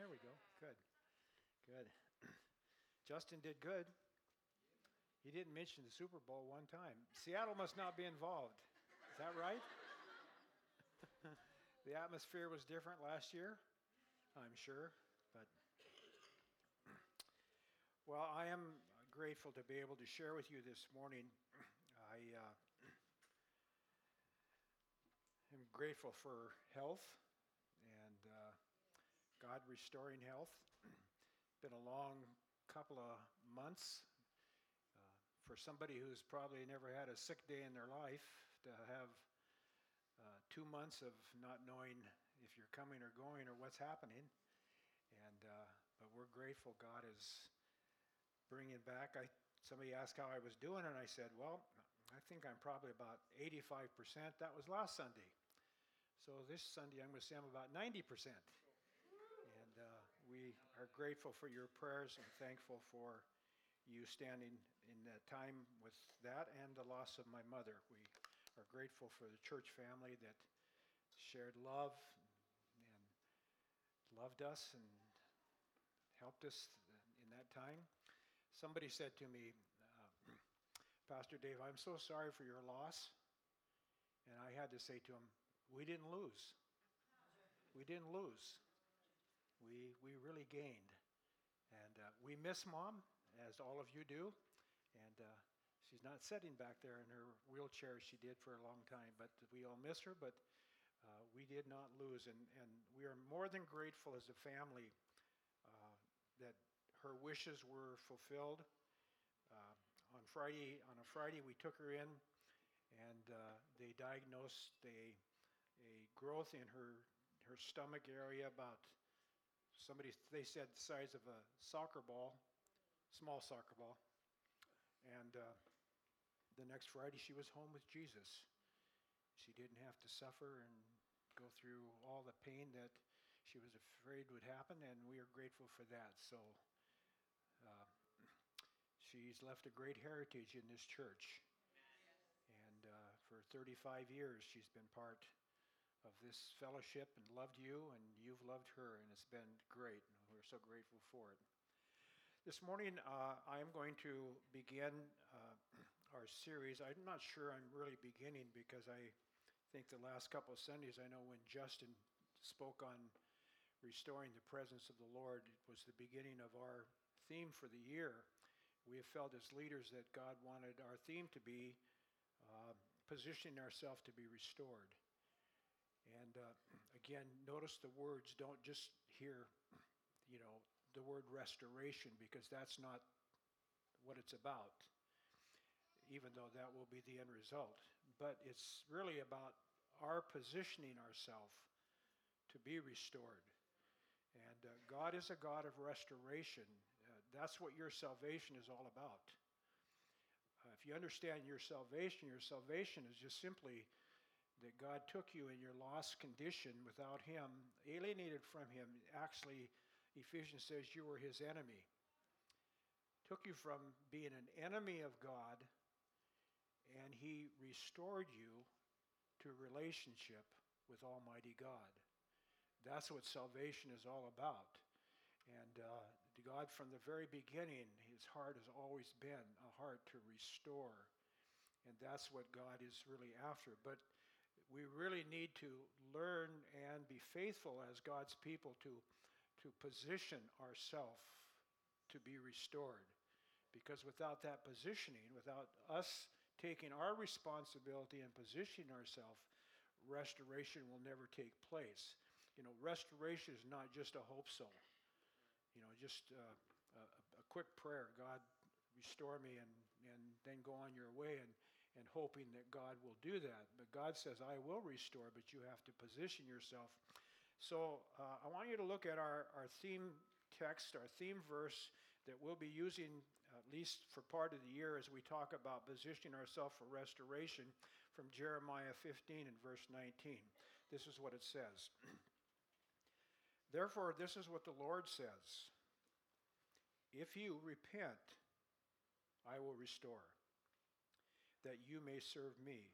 There we go. Good. Good. Justin did good. He didn't mention the Super Bowl one time. Seattle must not be involved. Is that right? The atmosphere was different last year, I'm sure. But well, I am grateful to be able to share with you this morning. I am grateful for health and God restoring health. Been a long couple of months. For somebody who's probably never had a sick day in their life, to have 2 months of not knowing if you're coming or going or what's happening. But we're grateful God is bringing back. Somebody asked how I was doing, and I said, well, I think I'm probably about 85%. That was last Sunday. So this Sunday, I'm going to say I'm about 90%. And we are grateful for your prayers and thankful for you standing in that time with that and the loss of my mother. We are grateful for the church family that shared love and loved us and helped us in that time. Somebody said to me, Pastor Dave, I'm so sorry for your loss. And I had to say to him, we didn't lose. We didn't lose. We really gained. And we miss Mom, as all of you do. And she's not sitting back there in her wheelchair. She did for a long time. But we all miss her. But we did not lose. And we are more than grateful as a family that her wishes were fulfilled. On a Friday, we took her in, and they diagnosed a growth in her stomach area they said the size of a soccer ball, small soccer ball. And the next Friday she was home with Jesus. She didn't have to suffer and go through all the pain that she was afraid would happen, and we are grateful for that. So she's left a great heritage in this church. And for 35 years she's been part of this fellowship and loved you, and you've loved her, and it's been great. We're so grateful for it. This morning, I am going to begin our series. I'm not sure I'm really beginning, because I think the last couple of Sundays, I know when Justin spoke on restoring the presence of the Lord, it was the beginning of our theme for the year. We have felt as leaders that God wanted our theme to be positioning ourselves to be restored. And again, notice the words. Don't just hear, the word restoration, because that's not what it's about, even though that will be the end result. But it's really about our positioning ourselves to be restored. And God is a God of restoration. That's what your salvation is all about. If you understand your salvation is just simply that God took you in your lost condition without Him, alienated from Him. Actually, Ephesians says you were His enemy. Took you from being an enemy of God, and He restored you to a relationship with Almighty God. That's what salvation is all about. And God, from the very beginning, His heart has always been a heart to restore. And that's what God is really after. But we really need to learn and be faithful as God's people to position ourselves to be restored. Because without that positioning, without us taking our responsibility and positioning ourselves, restoration will never take place. Restoration is not just a hope so. Just a quick prayer, God, restore me, and then go on your way, and hoping that God will do that. But God says, I will restore, but you have to position yourself. So I want you to look at our theme text, our theme verse that we'll be using at least for part of the year as we talk about positioning ourselves for restoration, from Jeremiah 15 and verse 19. This is what it says. Therefore, this is what the Lord says. If you repent, I will restore, that you may serve me.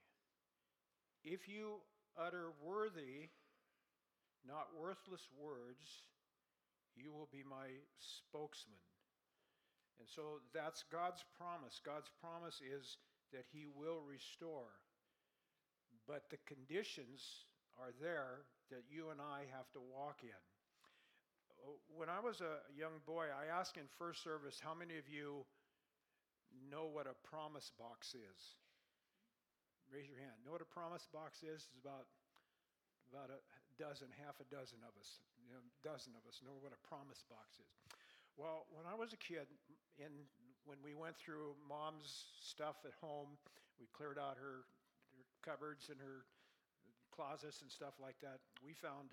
If you utter worthy, not worthless words, you will be my spokesman. And so that's God's promise. God's promise is that he will restore. But the conditions are there that you and I have to walk in. When I was a young boy, I asked in first service, how many of you know what a promise box is? Raise your hand. Know what a promise box is? It's about a dozen, half a dozen of us. Dozen of us know what a promise box is. Well, when I was a kid, when we went through Mom's stuff at home, we cleared out her cupboards and her closets and stuff like that. We found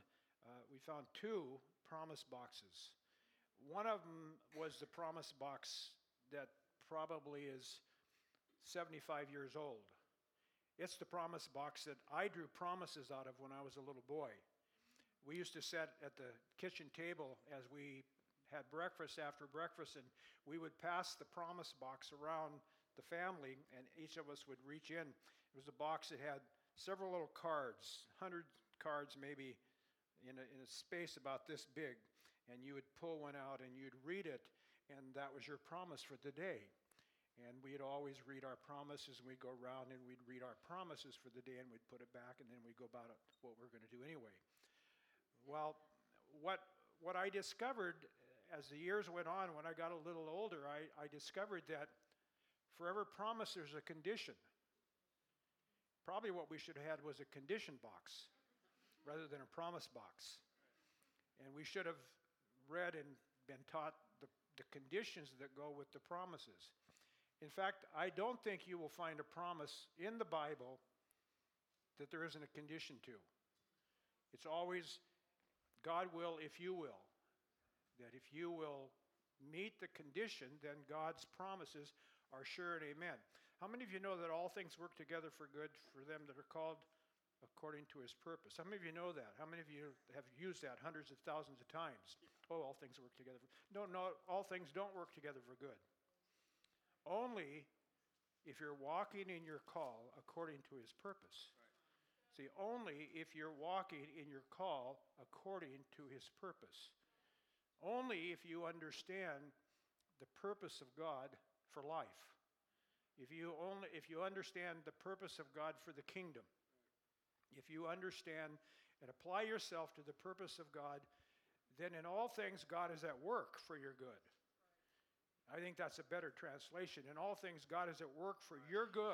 two promise boxes. One of them was the promise box that probably is 75 years old. It's the promise box that I drew promises out of when I was a little boy. We used to sit at the kitchen table as we had breakfast after breakfast, and we would pass the promise box around the family, and each of us would reach in. It was a box that had several little cards, 100 cards maybe, in a space about this big, and you would pull one out and you'd read it, and that was your promise for the day. And we'd always read our promises, and we'd go around and we'd read our promises for the day, and we'd put it back, and then we'd go about what we're going to do anyway. Well, what I discovered as the years went on, when I got a little older, I discovered that for every promise there's a condition. Probably what we should have had was a condition box rather than a promise box. And we should have read and been taught the conditions that go with the promises. In fact, I don't think you will find a promise in the Bible that there isn't a condition to. It's always, God will if you will. That if you will meet the condition, then God's promises are sure and amen. How many of you know that all things work together for good for them that are called according to his purpose? How many of you know that? How many of you have used that hundreds of thousands of times? Oh, all things work together. No, all things don't work together for good. Only if you're walking in your call according to his purpose. Right. See, only if you're walking in your call according to his purpose. Only if you understand the purpose of God for life. If you understand the purpose of God for the kingdom. If you understand and apply yourself to the purpose of God, then in all things God is at work for your good. I think that's a better translation. In all things God is at work for your good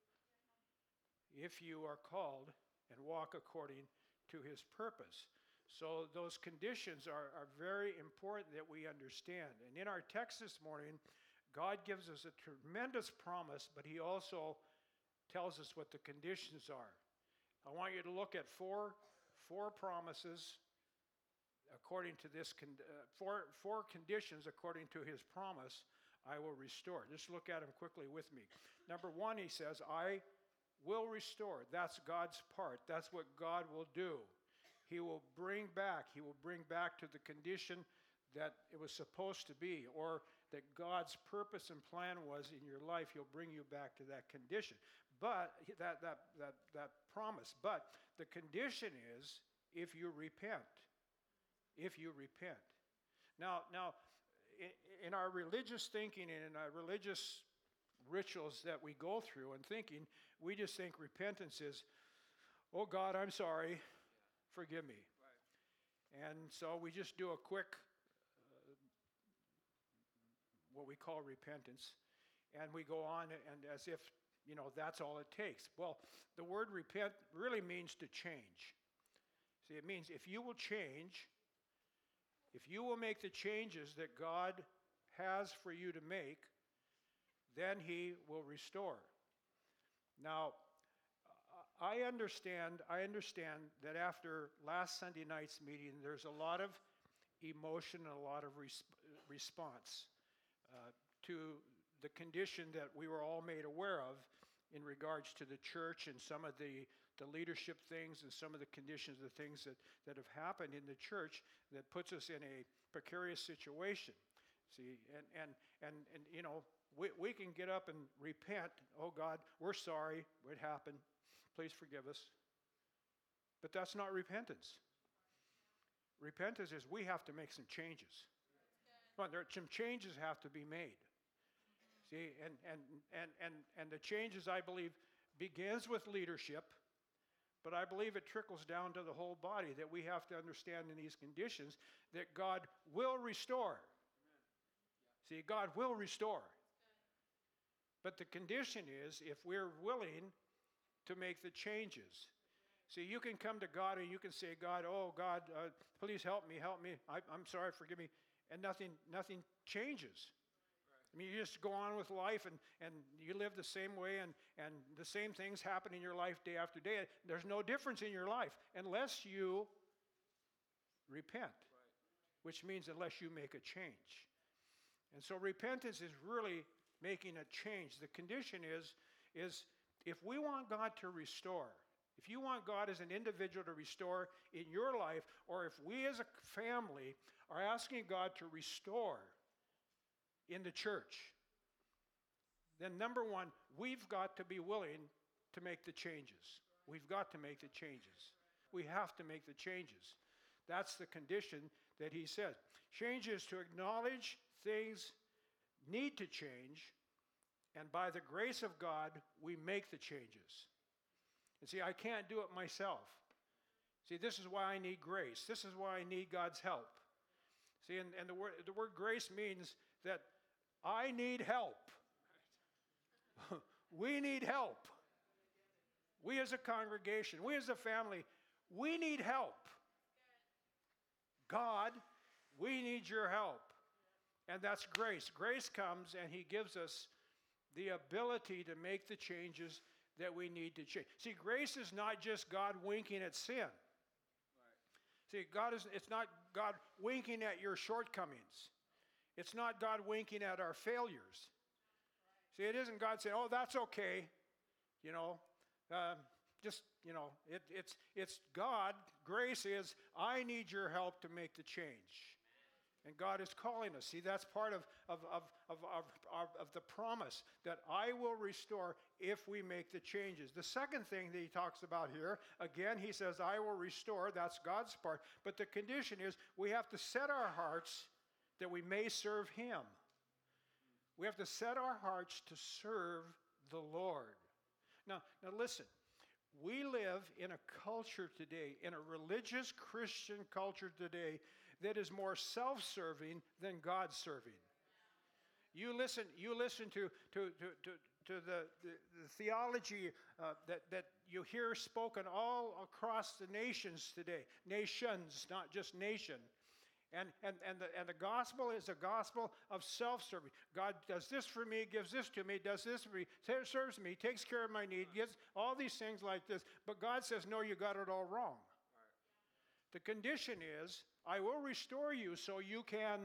if you are called and walk according to his purpose. So those conditions are very important that we understand. And in our text this morning, God gives us a tremendous promise, but he also tells us what the conditions are. I want you to look at four promises according to this, four conditions according to his promise, I will restore. Just look at them quickly with me. Number one, he says, I will restore. That's God's part. That's what God will do. He will bring back to the condition that it was supposed to be, or that God's purpose and plan was in your life. He'll bring you back to that condition. But that promise. But the condition is if you repent. If you repent. Now, in our religious thinking and in our religious rituals that we go through and thinking, we just think repentance is, oh God, I'm sorry, forgive me. Right. And so we just do a quick, what we call repentance, and we go on and as if, that's all it takes. Well, the word repent really means to change. See, it means if you will change, if you will make the changes that God has for you to make, then he will restore. Now, I understand that after last Sunday night's meeting, there's a lot of emotion and a lot of response to the condition that we were all made aware of in regards to the church and some of the leadership things and some of the conditions, the things that have happened in the church that puts us in a precarious situation. See, and we can get up and repent. Oh God, we're sorry, what happened? Please forgive us. But that's not repentance. Repentance is we have to make some changes. Well, some changes have to be made. See, and the changes, I believe, begins with leadership, but I believe it trickles down to the whole body, that we have to understand in these conditions that God will restore. See, God will restore. But the condition is if we're willing to make the changes. See, you can come to God and you can say, God, oh God, please help me. I'm sorry, forgive me. And nothing changes. I mean, you just go on with life and you live the same way and the same things happen in your life day after day. There's no difference in your life unless you repent, which means unless you make a change. And so repentance is really making a change. The condition is if we want God to restore, if you want God as an individual to restore in your life, or if we as a family are asking God to restore in the church, then number one, we've got to be willing to make the changes. We've got to make the changes. We have to make the changes. That's the condition that he says. Change is to acknowledge things need to change, and by the grace of God, we make the changes. And see, I can't do it myself. See, this is why I need grace. This is why I need God's help. See, and the word grace means that I need help. We need help. We as a congregation, we as a family, we need help. God, we need your help. And that's grace. Grace comes and he gives us the ability to make the changes that we need to change. See, grace is not just God winking at sin. See, it's not God winking at your shortcomings. It's not God winking at our failures. See, it isn't God saying, oh, that's okay. It's God. Grace is, I need your help to make the change. And God is calling us. See, that's part of the promise that I will restore if we make the changes. The second thing that he talks about here, again, he says, I will restore. That's God's part. But the condition is we have to set our hearts that we may serve him. We have to set our hearts to serve the Lord. Now listen. We live in a culture today, in a religious Christian culture today, that is more self-serving than God-serving. You listen to the theology that you hear spoken all across the nations today. Nations, not just nation. And the gospel is a gospel of self-serving. God does this for me, gives this to me, does this for me, serves me, takes care of my need, gives all these things like this. But God says, no, you got it all wrong. The condition is, I will restore you so you can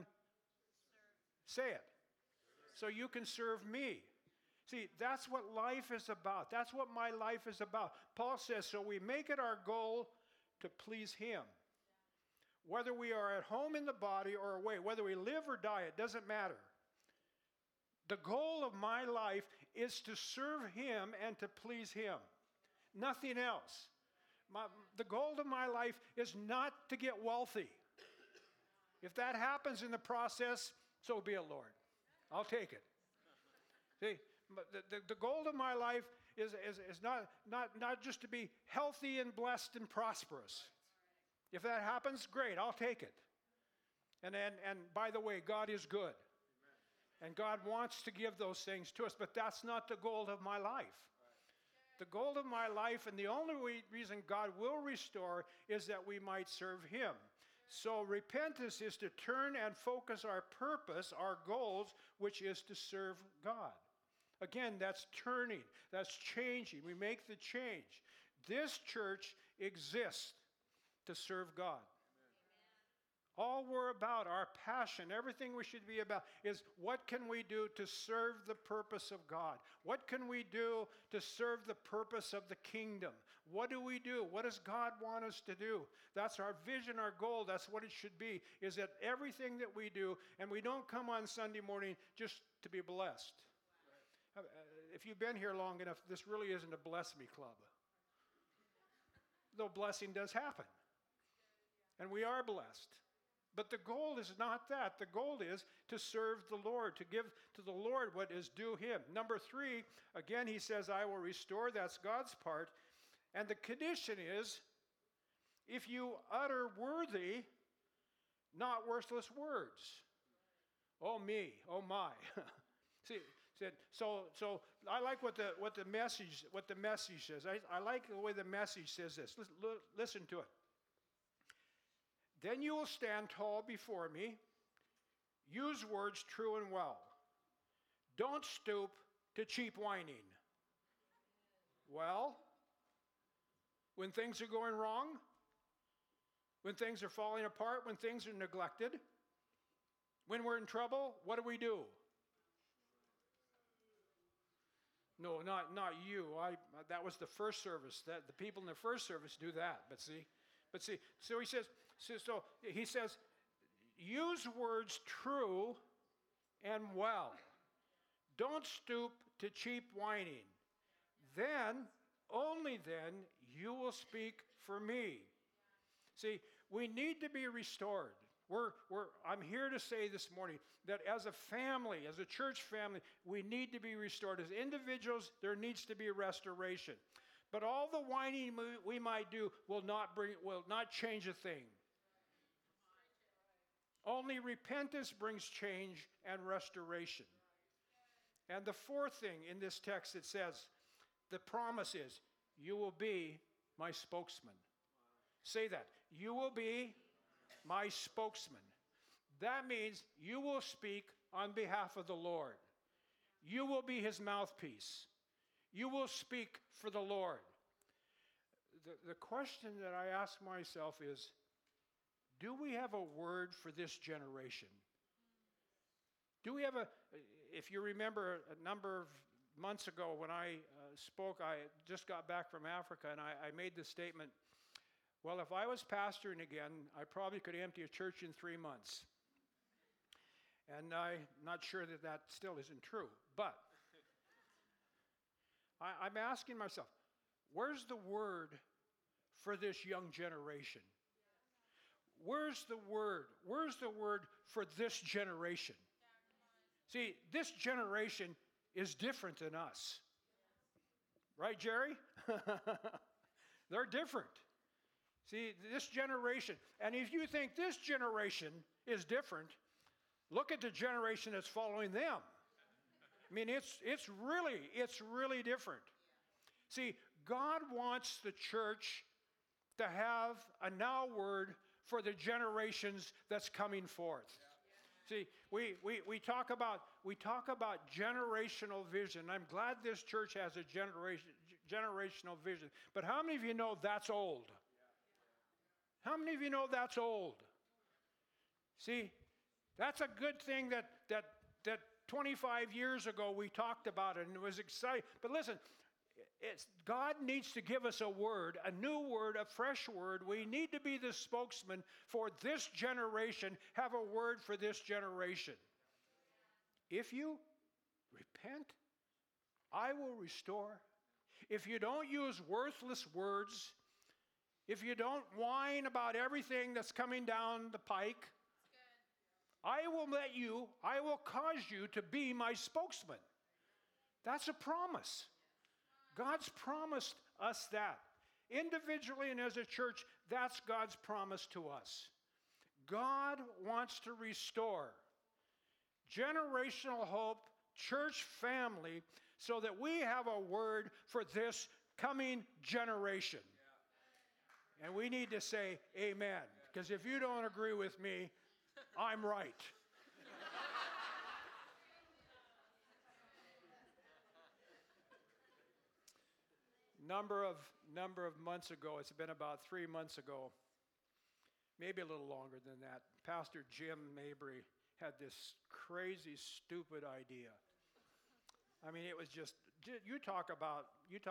say it. So you can serve me. See, that's what life is about. That's what my life is about. Paul says, so we make it our goal to please him. Whether we are at home in the body or away, whether we live or die, it doesn't matter. The goal of my life is to serve him and to please him. Nothing else. The goal of my life is not to get wealthy. If that happens in the process, so be it, Lord. I'll take it. See, but the goal of my life is not just to be healthy and blessed and prosperous. If that happens, great, I'll take it. And by the way, God is good. And God wants to give those things to us, but that's not the goal of my life. The goal of my life, and the only reason God will restore, is that we might serve him. So repentance is to turn and focus our purpose, our goals, which is to serve God. Again, that's turning, that's changing. We make the change. This church exists to serve God. All we're about, our passion, everything we should be about is what can we do to serve the purpose of God? What can we do to serve the purpose of the kingdom? What do we do? What does God want us to do? That's our vision, our goal. That's what it should be, is that everything that we do, and we don't come on Sunday morning just to be blessed. If you've been here long enough, this really isn't a bless me club. Though blessing does happen. And we are blessed. But the goal is not that. The goal is to serve the Lord, to give to the Lord what is due him. Number 3, again, he says, I will restore. That's God's part. And the condition is, if you utter worthy, not worthless words. Oh me, oh my. See, so I like what the message says. I like the way the message says this. Listen to it. Then you will stand tall before me. Use words true and well. Don't stoop to cheap whining. Well, when things are going wrong, when things are falling apart, when things are neglected, when we're in trouble, what do? No, not you. That was the first service. That the people in the first service do that. But see. So he says, use words true and well. Don't stoop to cheap whining. Then, only then, you will speak for me. See, we need to be restored. I'm here to say this morning that as a family, as a church family, we need to be restored. As individuals, there needs to be restoration. But all the whining we might do will not change a thing. Only repentance brings change and restoration. And the fourth thing in this text, it says, the promise is, you will be my spokesman. Say that. You will be my spokesman. That means you will speak on behalf of the Lord. You will be his mouthpiece. You will speak for the Lord. The question that I ask myself is, do we have a word for this generation? Do we have if you remember a number of months ago when I spoke, I just got back from Africa, and I made the statement, well, if I was pastoring again, I probably could empty a church in 3 months. And I'm not sure that still isn't true. But I'm asking myself, where's the word for this young generation? Where's the word? Where's the word for this generation? See, this generation is different than us. Right, Jerry? They're different. See, this generation, and if you think this generation is different, look at the generation that's following them. I mean, it's really different. See, God wants the church to have a now word for the generations that's coming forth. See, we talk about generational vision. I'm glad this church has a generational vision. But how many of you know that's old? How many of you know that's old? See, that's a good thing that 25 years ago we talked about it and it was exciting. But listen, God needs to give us a word, a new word, a fresh word. We need to be the spokesman for this generation, have a word for this generation. If you repent, I will restore. If you don't use worthless words, if you don't whine about everything that's coming down the pike, I will cause you to be my spokesman. That's a promise. God's promised us that. Individually and as a church, that's God's promise to us. God wants to restore generational hope, church family, so that we have a word for this coming generation. And we need to say amen. Because if you don't agree with me, I'm right. Number of months ago, it's been about 3 months ago, maybe a little longer than that, Pastor Jim Mabry had this crazy, stupid idea. I mean, it was just, you talk about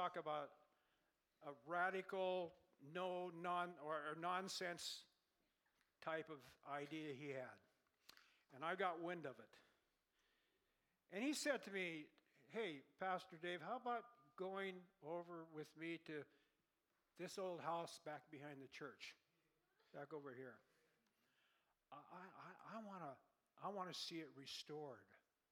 a radical, nonsense type of idea he had. And I got wind of it. And he said to me, hey, Pastor Dave, how about going over with me to this old house back behind the church? back over here. I want to see it restored.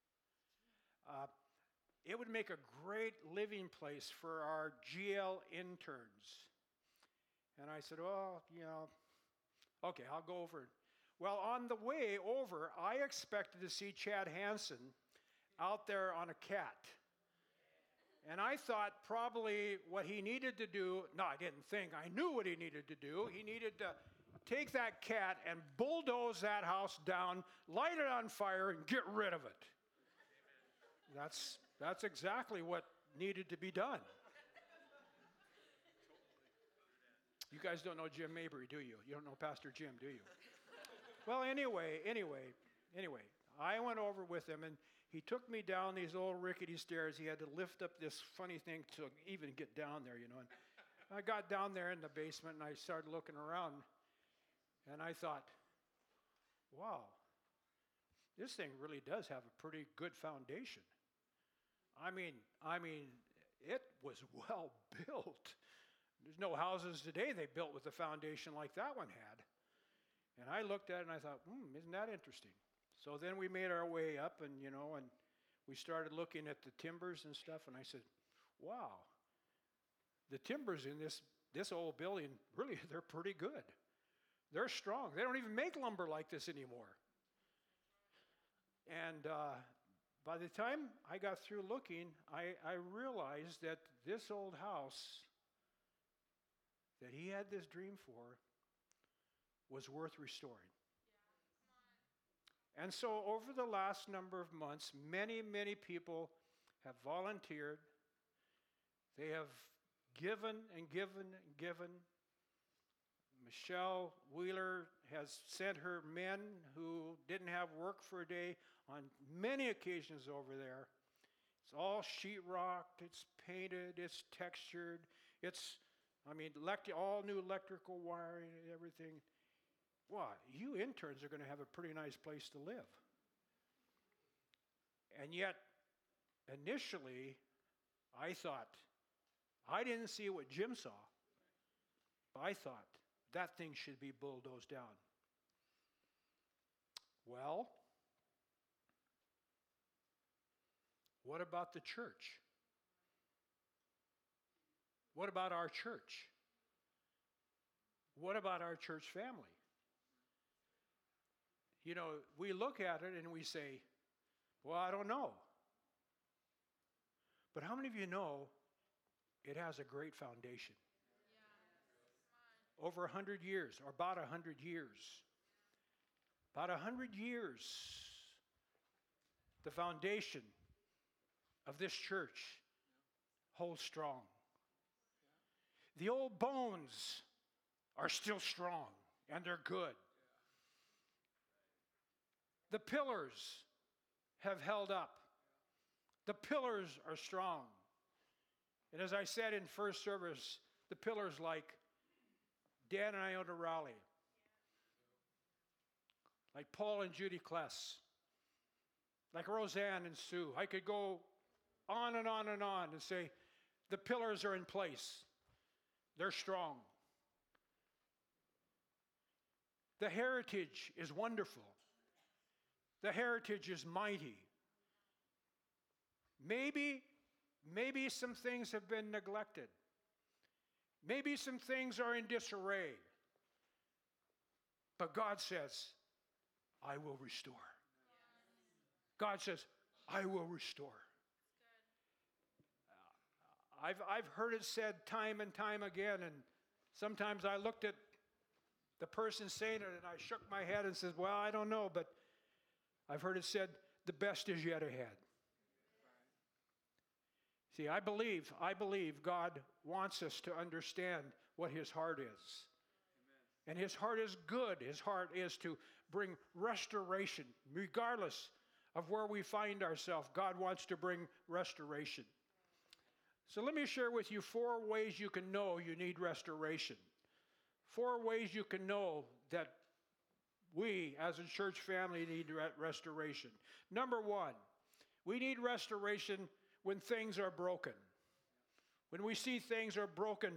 It would make a great living place for our GL interns. And I said, oh, okay, I'll go over. Well, on the way over, I expected to see Chad Hansen out there on a cat. And I thought probably what he needed to do, no, I didn't think, I knew what he needed to do. He needed to take that cat and bulldoze that house down, light it on fire, and get rid of it. That's exactly what needed to be done. You guys don't know Jim Mabry, do you? You don't know Pastor Jim, do you? Well, anyway, I went over with him, and he took me down these old rickety stairs. He had to lift up this funny thing to even get down there, And I got down there in the basement, and I started looking around, and I thought, wow, this thing really does have a pretty good foundation. I mean, it was well built. There's no houses today they built with a foundation like that one had. And I looked at it and I thought, isn't that interesting? So then we made our way up and we started looking at the timbers and stuff, and I said, wow, the timbers in this old building, really, they're pretty good. They're strong. They don't even make lumber like this anymore. And by the time I got through looking, I realized that this old house that he had this dream for was worth restoring. And so over the last number of months, many, many people have volunteered. They have given and given and given. Michelle Wheeler has sent her men who didn't have work for a day on many occasions over there. It's all sheetrocked, it's painted, it's textured, all new electrical wiring and everything. Wow, you interns are going to have a pretty nice place to live. And yet, initially, I thought, I didn't see what Jim saw, but I thought that thing should be bulldozed down. Well, what about the church? What about our church? What about our church family? We look at it and we say, well, I don't know. But how many of you know it has a great foundation? Yeah. Over 100 years, or about 100 years. About 100 years, the foundation of this church holds strong. The old bones are still strong, and they're good. The pillars have held up. The pillars are strong. And as I said in first service, the pillars like Dan and Iona Raleigh, like Paul and Judy Kless, like Roseanne and Sue. I could go on and on and on and say, the pillars are in place. They're strong. The heritage is wonderful. The heritage is mighty. Maybe some things have been neglected. Maybe some things are in disarray. But God says, I will restore. God says, I will restore. I've heard it said time and time again, and sometimes I looked at the person saying it and I shook my head and said, well, I don't know, but I've heard it said, the best is yet ahead. See, I believe God wants us to understand what His heart is. Amen. And His heart is good. His heart is to bring restoration, regardless of where we find ourselves. God wants to bring restoration. So let me share with you 4 ways you can know you need restoration. 4 ways you can know that we, as a church family, need restoration. Number 1, we need restoration when things are broken. When we see things are broken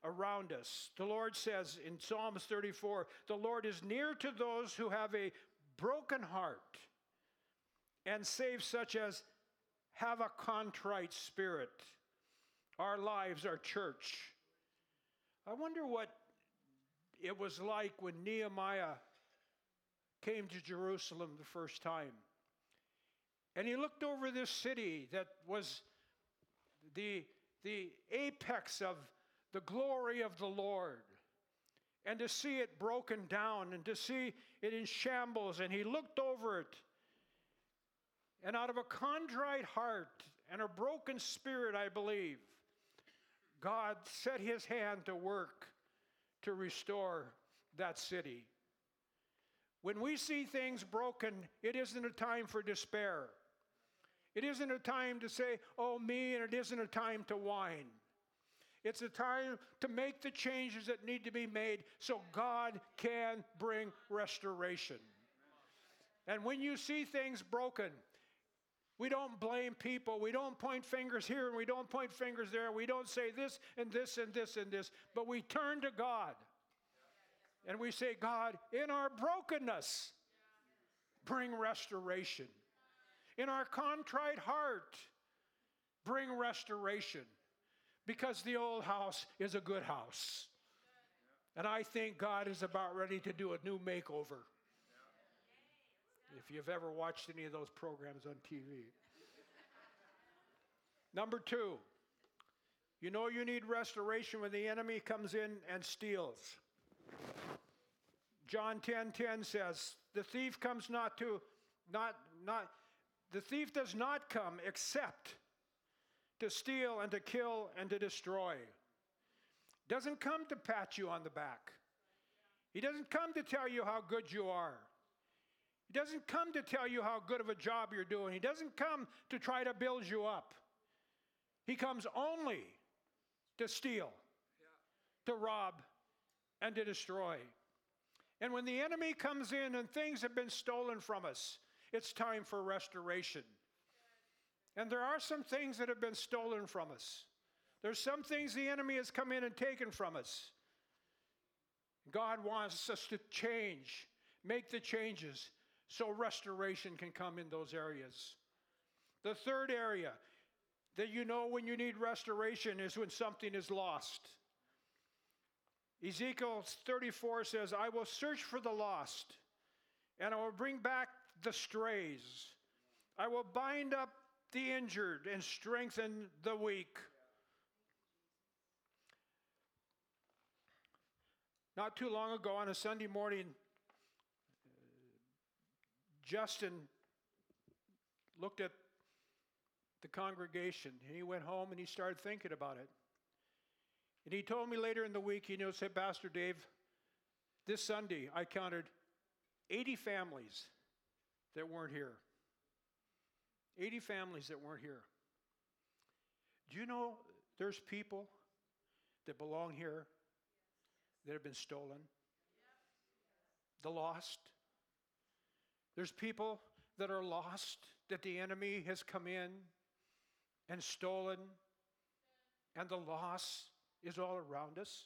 around us. The Lord says in Psalms 34, the Lord is near to those who have a broken heart and save such as have a contrite spirit. Our lives, our church. I wonder what it was like when Nehemiah came to Jerusalem the first time. And he looked over this city that was the apex of the glory of the Lord. And to see it broken down and to see it in shambles. And he looked over it. And out of a contrite heart and a broken spirit, I believe, God set his hand to work to restore that city. When we see things broken, it isn't a time for despair. It isn't a time to say, oh, me, and it isn't a time to whine. It's a time to make the changes that need to be made so God can bring restoration. And when you see things broken, we don't blame people. We don't point fingers here and we don't point fingers there. We don't say this and this and this and this. But we turn to God. And we say, God, in our brokenness, bring restoration. In our contrite heart, bring restoration. Because the old house is a good house. And I think God is about ready to do a new makeover. If you've ever watched any of those programs on TV. Number 2, you know you need restoration when the enemy comes in and steals. John 10:10 says, the thief comes the thief does not come except to steal and to kill and to destroy. Doesn't come to pat you on the back. He doesn't come to tell you how good you are. He doesn't come to tell you how good of a job you're doing. He doesn't come to try to build you up. He comes only to steal, to rob, and to destroy. And when the enemy comes in and things have been stolen from us, it's time for restoration. And there are some things that have been stolen from us. There's some things the enemy has come in and taken from us. God wants us to change, make the changes so restoration can come in those areas. The third area that you know when you need restoration is when something is lost. Ezekiel 34 says, I will search for the lost, and I will bring back the strays. I will bind up the injured and strengthen the weak. Not too long ago on a Sunday morning, Justin looked at the congregation. He went home and he started thinking about it. And he told me later in the week, said, Pastor Dave, this Sunday I counted 80 families that weren't here. 80 families that weren't here. Do you know there's people that belong here that have been stolen? The lost. There's people that are lost that the enemy has come in and stolen, and the loss is all around us.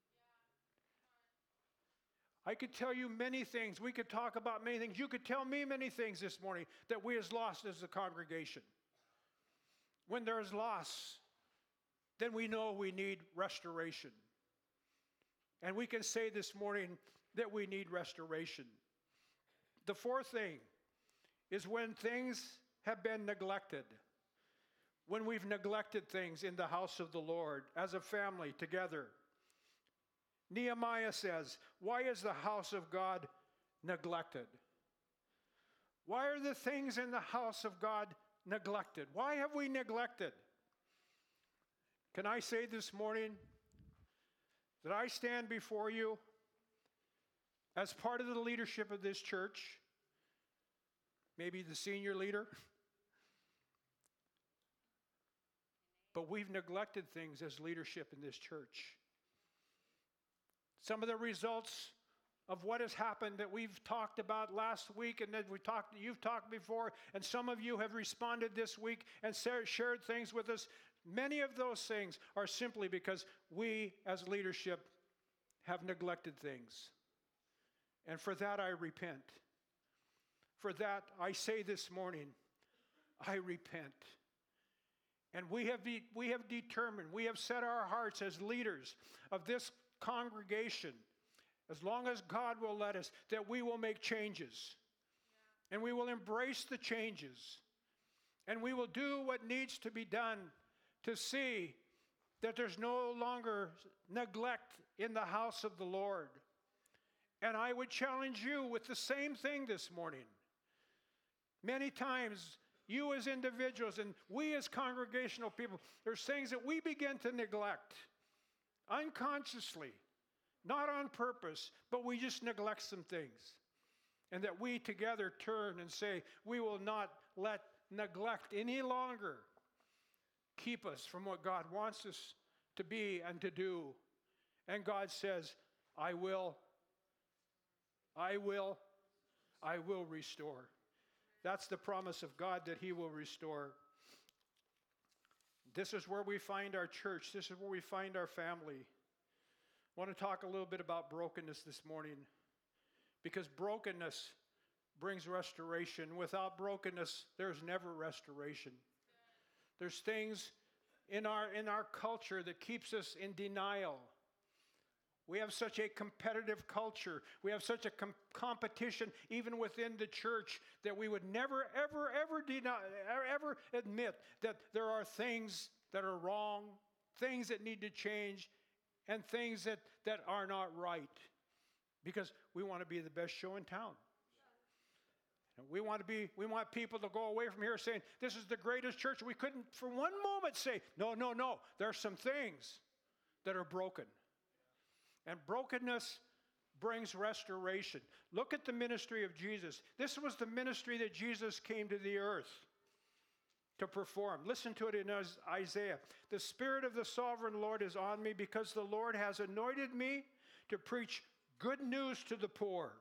I could tell you many things. We could talk about many things. You could tell me many things this morning that we as lost as a congregation. When there's loss, then we know we need restoration. And we can say this morning that we need restoration. The fourth thing is when things have been neglected. When we've neglected things in the house of the Lord as a family together. Nehemiah says, why is the house of God neglected? Why are the things in the house of God neglected? Why have we neglected? Can I say this morning that I stand before you as part of the leadership of this church, maybe the senior leader, but we've neglected things as leadership in this church. Some of the results of what has happened that we've talked about last week and that you've talked before, and some of you have responded this week and shared things with us. Many of those things are simply because we as leadership have neglected things. And for that I repent. For that I say this morning, I repent. And we have determined, we have set our hearts as leaders of this congregation, as long as God will let us, that we will make changes. And we will embrace the changes. And we will do what needs to be done to see that there's no longer neglect in the house of the Lord. And I would challenge you with the same thing this morning. Many times, you as individuals and we as congregational people, there's things that we begin to neglect unconsciously, not on purpose, but we just neglect some things. And that we together turn and say, we will not let neglect any longer keep us from what God wants us to be and to do. And God says, I will restore. That's the promise of God, that He will restore. This is where we find our church. This is where we find our family. I want to talk a little bit about brokenness this morning, because brokenness brings restoration. Without brokenness, there's never restoration. There's things in our culture that keeps us in denial. We have such a competitive culture. We have such a competition even within the church that we would never, ever admit that there are things that are wrong, things that need to change, and things that are not right. Because we want to be the best show in town. We want people to go away from here saying, this is the greatest church. We couldn't for one moment say, no. There's some things that are broken. And brokenness brings restoration. Look at the ministry of Jesus. This was the ministry that Jesus came to the earth to perform. Listen to it in Isaiah. The Spirit of the Sovereign Lord is on me, because the Lord has anointed me to preach good news to the poor.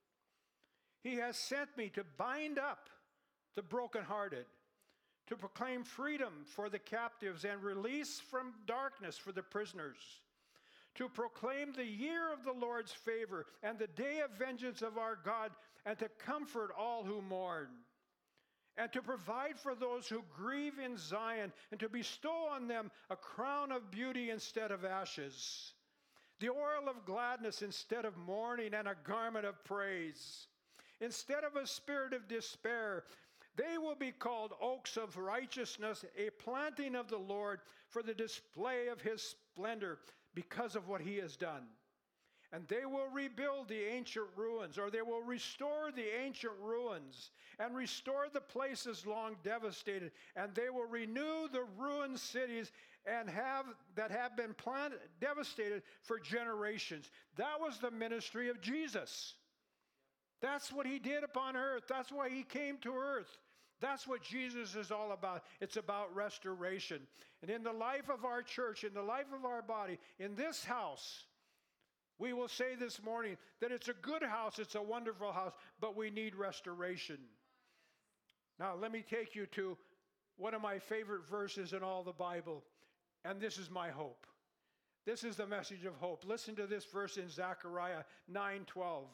He has sent me to bind up the brokenhearted, to proclaim freedom for the captives and release from darkness for the prisoners, to proclaim the year of the Lord's favor and the day of vengeance of our God, and to comfort all who mourn, and to provide for those who grieve in Zion, and to bestow on them a crown of beauty instead of ashes, the oil of gladness instead of mourning, and a garment of praise. Instead of a spirit of despair, they will be called oaks of righteousness, a planting of the Lord for the display of His splendor, because of what He has done. And they will rebuild the ancient ruins, or they will restore the ancient ruins, and restore the places long devastated. And they will renew the ruined cities that have been devastated for generations. That was the ministry of Jesus. That's what He did upon earth. That's why He came to earth. That's what Jesus is all about. It's about restoration. And in the life of our church, in the life of our body, in this house, we will say this morning that it's a good house, it's a wonderful house, but we need restoration. Now, let me take you to one of my favorite verses in all the Bible, and this is my hope. This is the message of hope. Listen to this verse in Zechariah 9:12.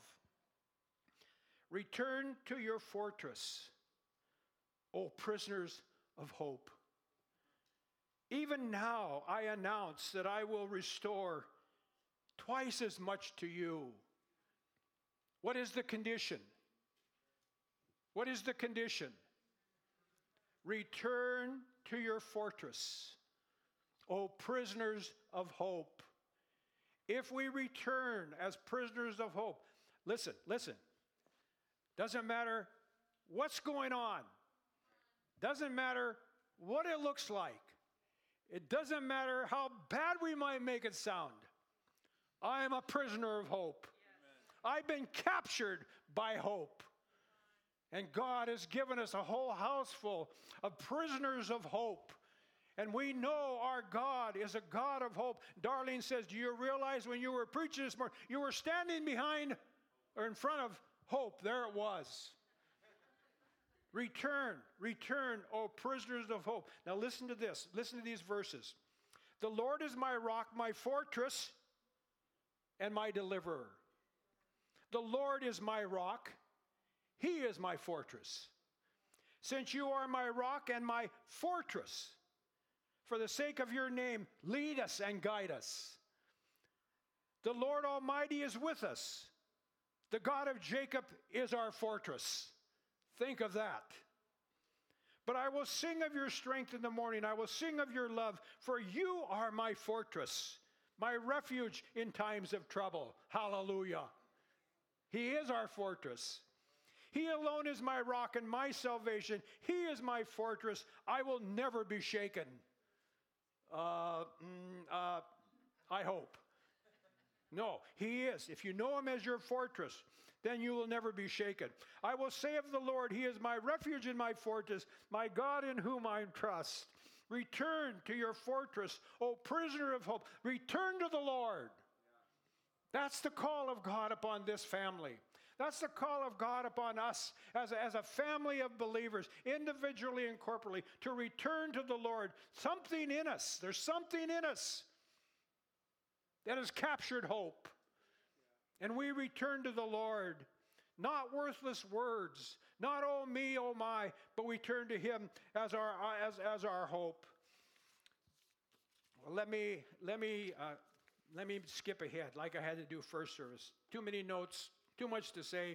Return to your fortress, O prisoners of hope. Even now I announce that I will restore twice as much to you. What is the condition? What is the condition? Return to your fortress, O prisoners of hope. If we return as prisoners of hope, listen. Doesn't matter what's going on. Doesn't matter what it looks like. It doesn't matter how bad we might make it sound. I am a prisoner of hope. Amen. I've been captured by hope. And God has given us a whole house full of prisoners of hope. And we know our God is a God of hope. Darlene says, do you realize when you were preaching this morning, you were standing behind or in front of hope? There it was. Return, return, O prisoners of hope. Now listen to this. Listen to these verses. The Lord is my rock, my fortress, and my deliverer. The Lord is my rock. He is my fortress. Since you are my rock and my fortress, for the sake of your name, lead us and guide us. The Lord Almighty is with us. The God of Jacob is our fortress. Think of that. But I will sing of your strength in the morning. I will sing of your love, for you are my fortress, my refuge in times of trouble. Hallelujah. He is our fortress. He alone is my rock and my salvation. He is my fortress. I will never be shaken. I hope. No, He is. If you know Him as your fortress, then you will never be shaken. I will say of the Lord, He is my refuge and my fortress, my God in whom I trust. Return to your fortress, O prisoner of hope. Return to the Lord. That's the call of God upon this family. That's the call of God upon us as a family of believers, individually and corporately, to return to the Lord. Something in us, there's something in us that has captured hope. And we return to the Lord. Not worthless words, not oh me, oh my, but we turn to Him as our hope. Well, let me skip ahead like I had to do first service. Too many notes, too much to say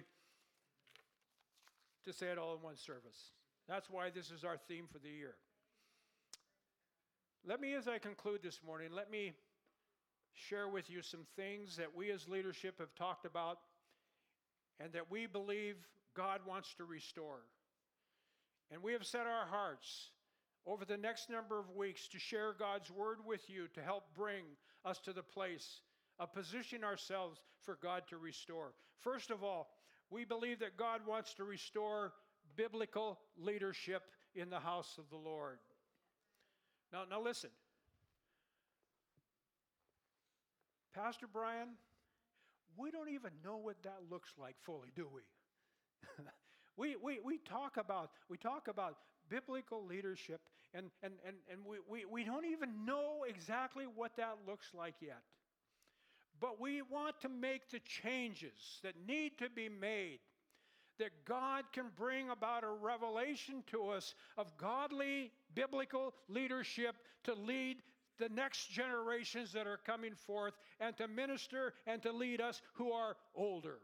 it all in one service. That's why this is our theme for the year. Let me, as I conclude this morning, let me share with you some things that we as leadership have talked about and that we believe God wants to restore. And we have set our hearts over the next number of weeks to share God's word with you to help bring us to the place of positioning ourselves for God to restore. First of all, we believe that God wants to restore biblical leadership in the house of the Lord. Now listen. Pastor Brian, we don't even know what that looks like fully, do we? we talk about biblical leadership and we don't even know exactly what that looks like yet. But we want to make the changes that need to be made, that God can bring about a revelation to us of godly biblical leadership to lead the next generations that are coming forth and to minister and to lead us who are older.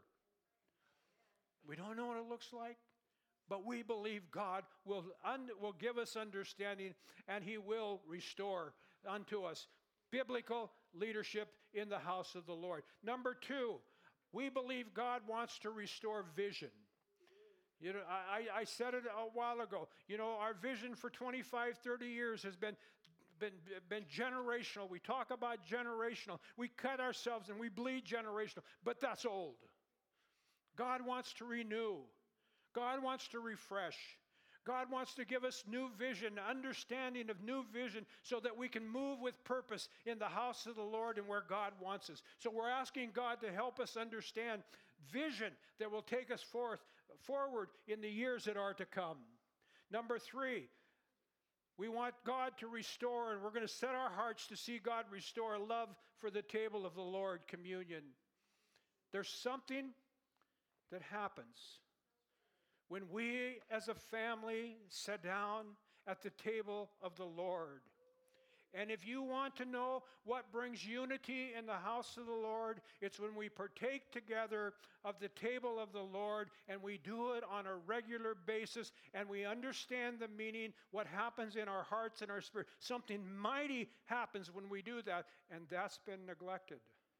We don't know what it looks like, but we believe God will give us understanding and He will restore unto us biblical leadership in the house of the Lord. Number two, we believe God wants to restore vision. You know, I said it a while ago. You know, our vision for 25, 30 years has been generational. We talk about generational. We cut ourselves and we bleed generational, but that's old. God wants to renew. God wants to refresh. God wants to give us new vision, understanding of new vision, so that we can move with purpose in the house of the Lord and where God wants us. So we're asking God to help us understand vision that will take us forward in the years that are to come. Number three, we want God to restore, and we're going to set our hearts to see God restore love for the table of the Lord, communion. There's something that happens when we as a family sit down at the table of the Lord. And if you want to know what brings unity in the house of the Lord, it's when we partake together of the table of the Lord and we do it on a regular basis and we understand the meaning, what happens in our hearts and our spirit. Something mighty happens when we do that, and that's been neglected.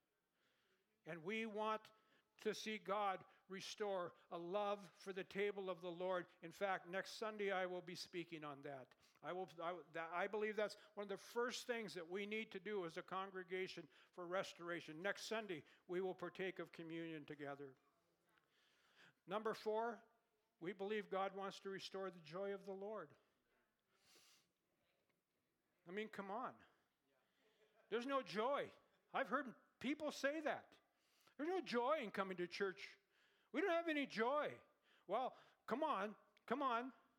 And we want to see God restore a love for the table of the Lord. In fact, next Sunday I will be speaking on that. I believe that's one of the first things that we need to do as a congregation for restoration. Next Sunday, we will partake of communion together. Number four, we believe God wants to restore the joy of the Lord. I mean, come on. There's no joy. I've heard people say that. There's no joy in coming to church. We don't have any joy. Well, come on.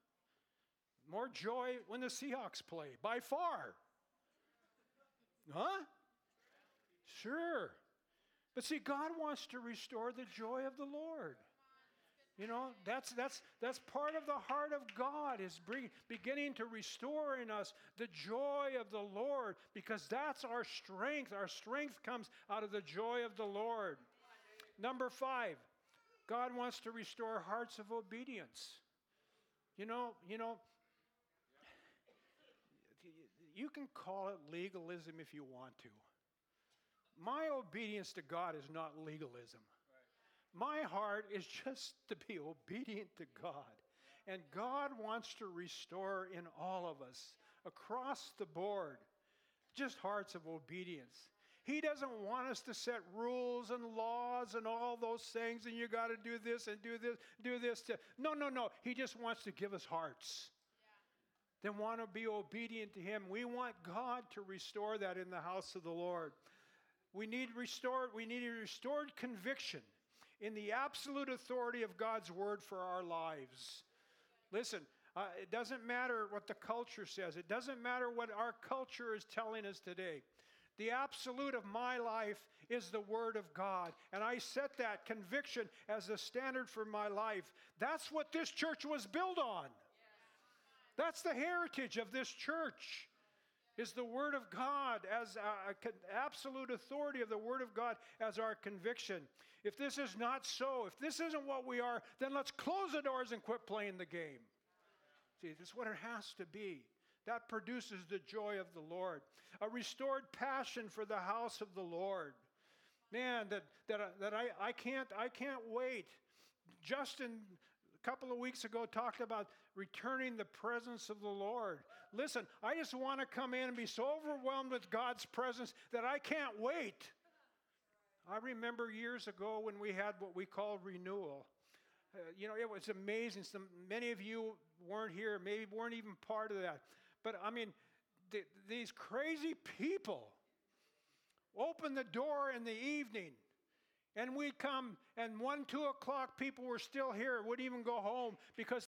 More joy when the Seahawks play, by far. Huh? Sure. But see, God wants to restore the joy of the Lord. You know, that's part of the heart of God, is beginning to restore in us the joy of the Lord, because that's our strength. Our strength comes out of the joy of the Lord. Number 5, God wants to restore hearts of obedience. You know, you can call it legalism if you want to. My obedience to God is not legalism. My heart is just to be obedient to God. And God wants to restore in all of us, across the board, just hearts of obedience. He doesn't want us to set rules and laws and all those things, and you got to do this and do this. No. He just wants to give us hearts. Then want to be obedient to Him. We want God to restore that in the house of the Lord. We need a restored conviction in the absolute authority of God's word for our lives. Listen, it doesn't matter what the culture says. It doesn't matter what our culture is telling us today. The absolute of my life is the Word of God. And I set that conviction as the standard for my life. That's what this church was built on. That's the heritage of this church, is the Word of God as absolute authority of the Word of God as our conviction. If this is not so, if this isn't what we are, then let's close the doors and quit playing the game. See, this is what it has to be. That produces the joy of the Lord. A restored passion for the house of the Lord. Man, I can't wait. Justin, a couple of weeks ago, talked about returning the presence of the Lord. Listen, I just want to come in and be so overwhelmed with God's presence that I can't wait. I remember years ago when we had what we called renewal. It was amazing. Many of you weren't here, maybe weren't even part of that. But I mean, these crazy people opened the door in the evening, and we'd come, and 1, 2 o'clock, people were still here, wouldn't even go home because